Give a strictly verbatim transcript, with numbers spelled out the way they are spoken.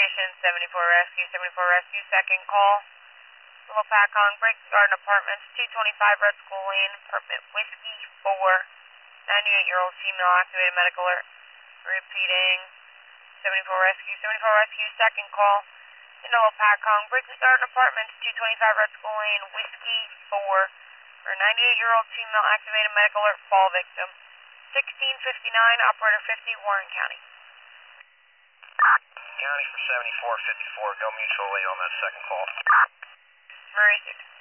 Ignition, seventy-four Rescue, seventy-four Rescue, second call. Little Pacong, Breaks Garden Apartments, two twenty-five Red School Lane, apartment Whiskey four, ninety-eight-year-old female activated medical alert. Repeating, seventy-four Rescue, seventy-four Rescue, second call. In Little Pacong, Breaks Garden Apartments, two twenty-five Red School Lane, Whiskey four, for ninety-eight-year-old female activated medical alert fall victim. sixteen fifty-nine, operator fifty, Warren County. County for seventy-four fifty-four, go mutual aid on that second call. Murray six.